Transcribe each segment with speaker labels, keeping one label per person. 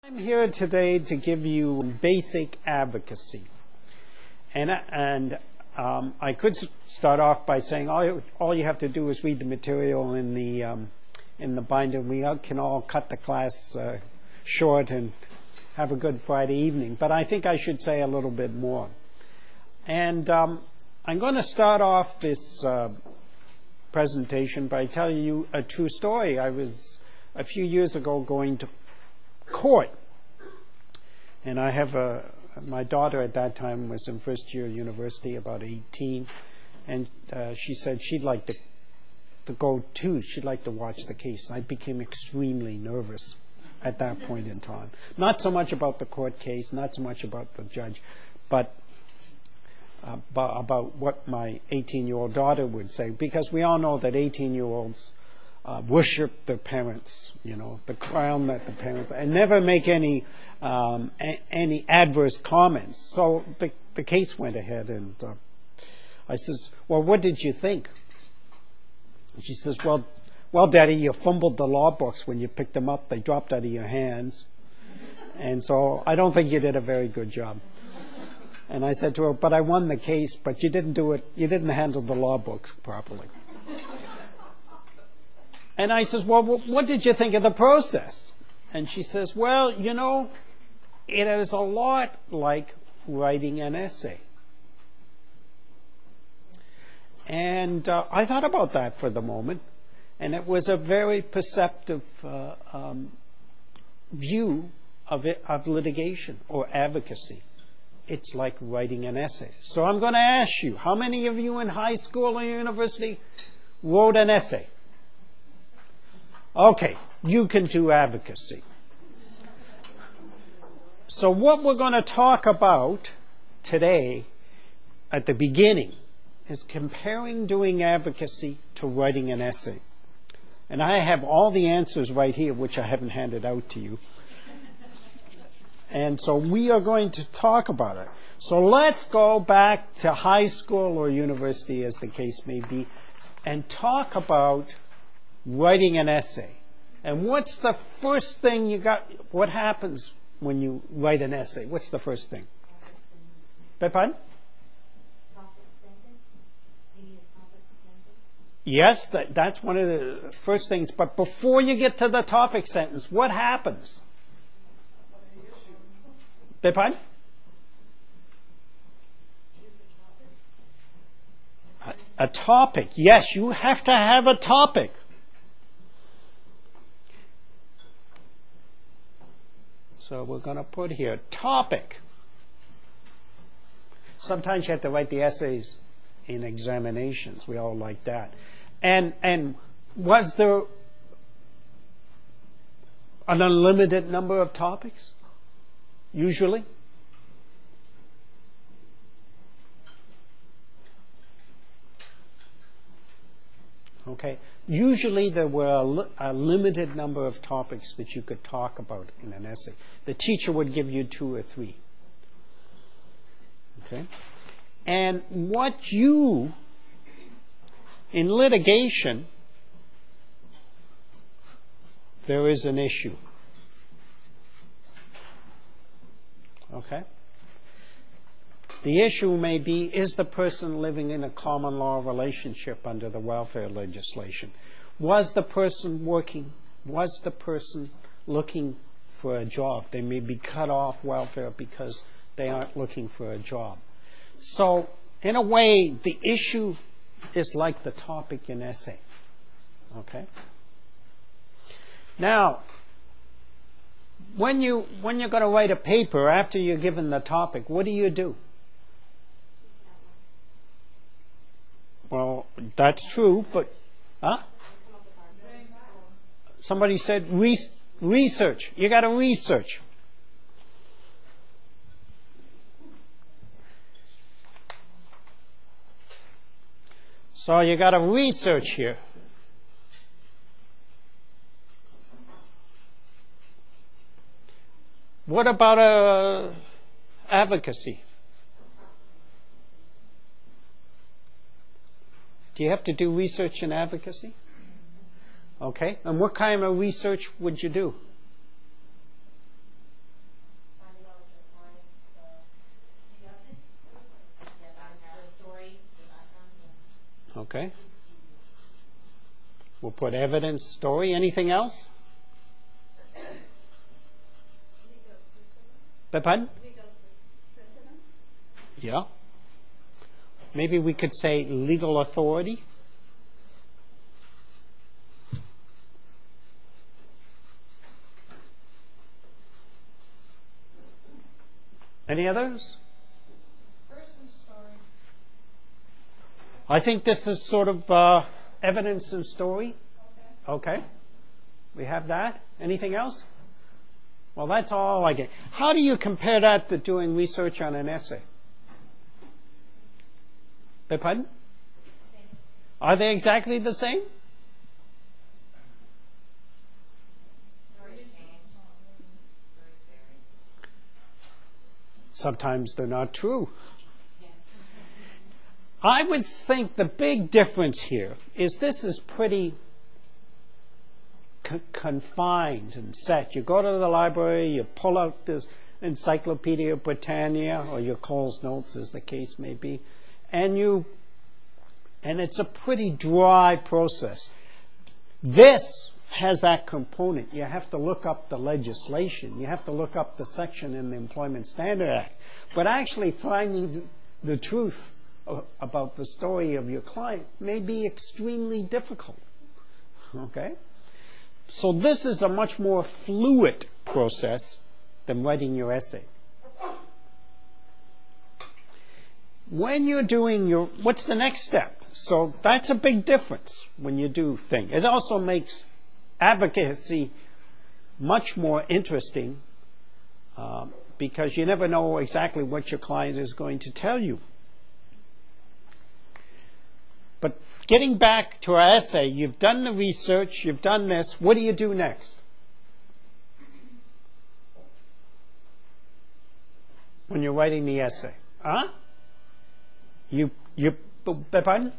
Speaker 1: I'm here today to give you basic advocacy. I could start off by saying all you have to do is read the material in the binder. We can all cut the class short and have a good Friday evening. But I think I should say a little bit more. And I'm going to start off this presentation by telling you a true story. I was a few years ago going to court, and I have my daughter at that time was in first year university, about 18, and she said she'd like to go too. She'd like to watch the case. I became extremely nervous at that point in time. Not so much about the court case, not so much about the judge, but about what my 18-year-old daughter would say, because we all know that 18-year-olds worship their parents, the crown that the parents, and never make any adverse comments. So the case went ahead, and I says, "Well, what did you think?" And she says, "Well, Daddy, you fumbled the law books when you picked them up. They dropped out of your hands, and so I don't think you did a very good job." And I said to her, "But I won the case, but you didn't do it. You didn't handle the law books properly." And I says, "Well, what did you think of the process?" And she says, "Well, it is a lot like writing an essay." And I thought about that for the moment, and it was a very perceptive view of litigation or advocacy. It's like writing an essay. So I'm going to ask you, how many of you in high school or university wrote an essay? Okay, you can do advocacy. So what we're going to talk about today at the beginning is comparing doing advocacy to writing an essay. And I have all the answers right here, which I haven't handed out to you. And so we are going to talk about it. So let's go back to high school or university, as the case may be, and talk about writing an essay. And what's the first thing you got? What happens when you write an essay? What's the first thing? Pardon? Yes, that's one of the first things. But before you get to the topic sentence, what happens? Pardon? A topic. Yes, you have to have a topic. So we're going to put here topic. Sometimes you have to write the essays in examinations. We all like that. And was there an unlimited number of topics? Usually? Okay. Usually there were a limited number of topics that you could talk about in an essay. The teacher would give you 2 or 3. Okay. And in litigation, there is an issue. Okay. The issue may be, is the person living in a common law relationship under the welfare legislation? Was the person working? Was the person looking for a job? They may be cut off welfare because they aren't looking for a job. So, in a way, the issue is like the topic in essay. Okay? Now, when you're going to write a paper, after you're given the topic, what do? Well, that's true, but somebody said research. You got to research. So you got to research here. What about advocacy? Do you have to do research in advocacy? Okay. And what kind of research would you do? Okay. We'll put evidence, story. Anything else? Pardon? Yeah. Maybe we could say legal authority. Any others?
Speaker 2: Person story.
Speaker 1: I think this is sort of evidence and story. Okay. We have that. Anything else? Well, that's all I get. How do you compare that to doing research on an essay? Pardon? Are they exactly the same? Sometimes they're not true. I would think the big difference here is this is pretty confined and set. You go to the library, you pull out this Encyclopedia Britannia or your Coles Notes, as the case may be, and it's a pretty dry process. This has that component. You have to look up the legislation. You have to look up the section in the Employment Standard Act. But actually finding the truth about the story of your client may be extremely difficult. Okay? So this is a much more fluid process than writing your essay. When you're doing what's the next step? So that's a big difference when you do things. It also makes advocacy much more interesting because you never know exactly what your client is going to tell you. But getting back to our essay, you've done the research, you've done this. What do you do next? When you're writing the essay? Huh? You pardon?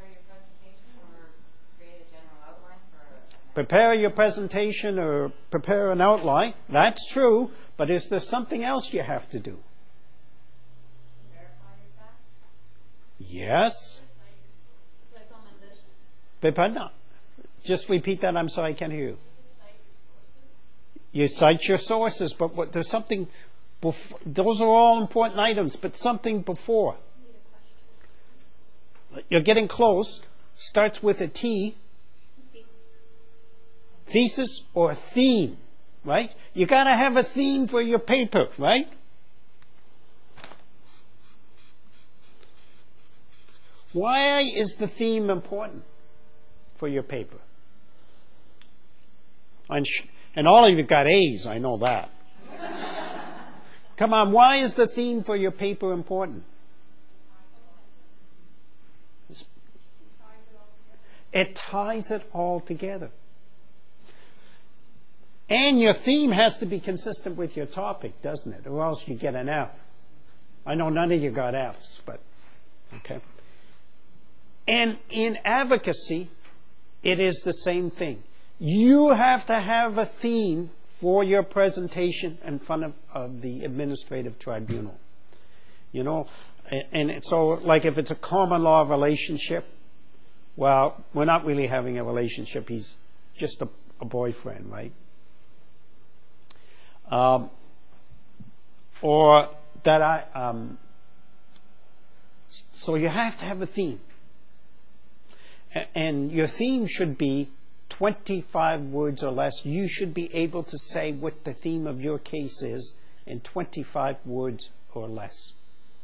Speaker 1: Prepare your presentation or prepare an outline. That's true, but is there something else you have to do?
Speaker 2: Verify your facts.
Speaker 1: Yes. Pardon? Just repeat that. I'm sorry, I can't hear you. You cite your sources, but there's something before. Those are all important items, but something before. You're getting close. Starts with a T. Thesis or theme, right? You got to have a theme for your paper, right? Why is the theme important for your paper? And all of you got A's, I know that. Come on, why is the theme for your paper important? It ties it all together. And your theme has to be consistent with your topic, doesn't it? Or else you get an F. I know none of you got Fs, but okay. And in advocacy, it is the same thing. You have to have a theme for your presentation in front of the administrative tribunal. You know, and so like if it's a common law relationship, well, we're not really having a relationship. He's just a boyfriend, right? Or that so you have to have a theme. And your theme should be 25 words or less. You should be able to say what the theme of your case is in 25 words or less.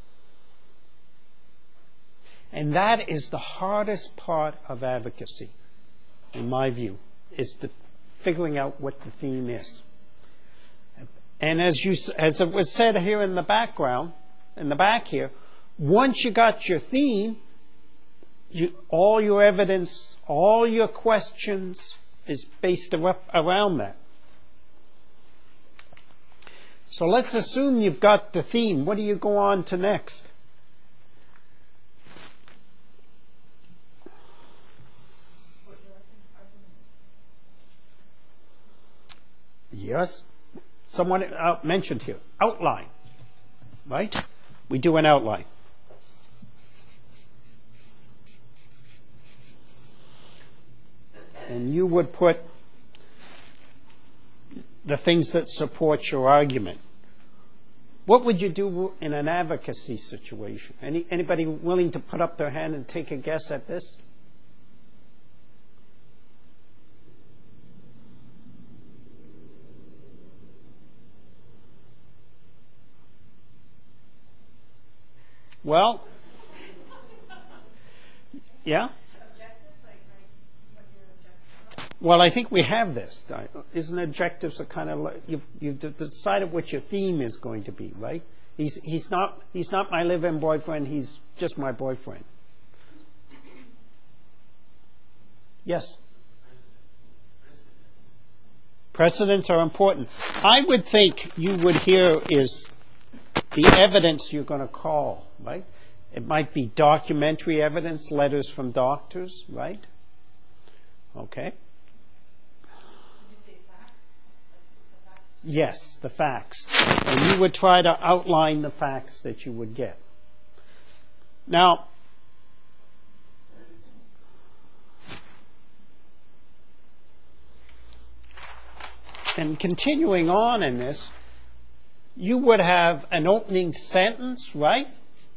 Speaker 1: And that is the hardest part of advocacy, in my view, is figuring out what the theme is. And as it was said here in the background, in the back here, once you got your theme, all your evidence, all your questions is based around that. So let's assume you've got the theme. What do you go on to next? Yes. Someone mentioned here, outline, right? We do an outline. and you would put the things that support your argument. What would you do in an advocacy situation? Anybody willing to put up their hand and take a guess at this? Well, yeah? Well, I think we have this. Isn't objectives a kind of you've decided what your theme is going to be, right? He's not my live-in boyfriend. He's just my boyfriend. Yes. Precedents are important. I would think you would hear is the evidence you're going to call, right? It might be documentary evidence, letters from doctors, right? Okay. Yes, the facts. And you would try to outline the facts that you would get. Now, and continuing on in this, you would have an opening sentence, right?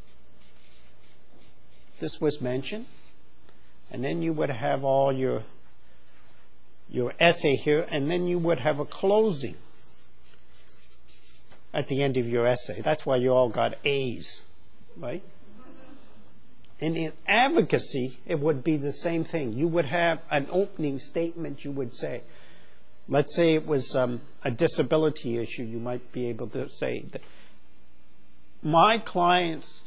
Speaker 1: This was mentioned. And then you would have all your essay here, and then you would have a closing at the end of your essay. That's why you all got A's, right? And in advocacy, it would be the same thing. You would have an opening statement you would say. Let's say it was a disability issue. You might be able to say that my client's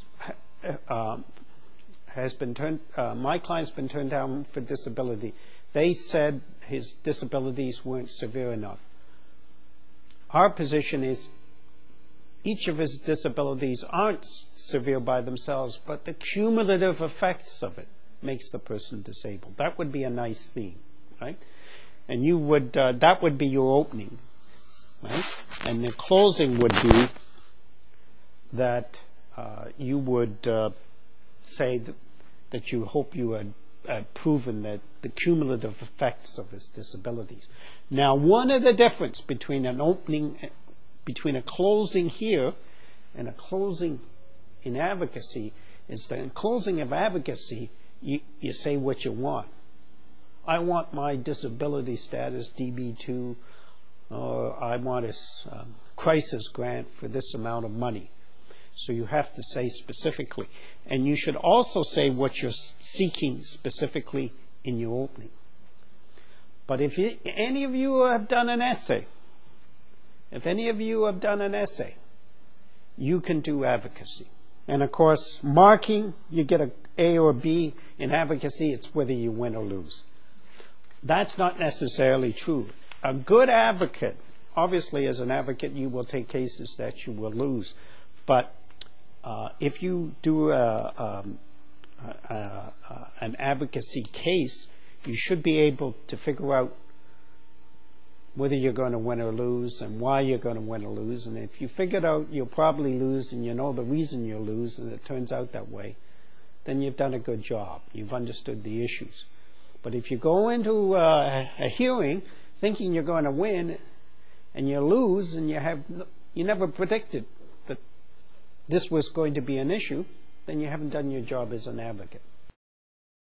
Speaker 1: been turned down for disability. They said his disabilities weren't severe enough. Our position is each of his disabilities aren't severe by themselves, but the cumulative effects of it makes the person disabled. That would be a nice theme, right? And you would that would be your opening, right? And the closing would be that you would say that you hope you had proven that the cumulative effects of his disabilities. Now, one of the difference between an opening, between a closing here and a closing in advocacy is that in closing of advocacy, you say what you want. I want my disability status DB2, or I want a crisis grant for this amount of money. So you have to say specifically. And you should also say what you're seeking specifically in your opening. But if any of you have done an essay, you can do advocacy. And of course, marking, you get an A or B. In advocacy, it's whether you win or lose. That's not necessarily true. A good advocate, obviously as an advocate, you will take cases that you will lose. But if you do an advocacy case, you should be able to figure out whether you're going to win or lose and why you're going to win or lose. And if you figured out you'll probably lose and you know the reason you'll lose and it turns out that way, then you've done a good job. You've understood the issues. But if you go into a hearing thinking you're going to win and you lose and you never predicted that this was going to be an issue, then you haven't done your job as an advocate.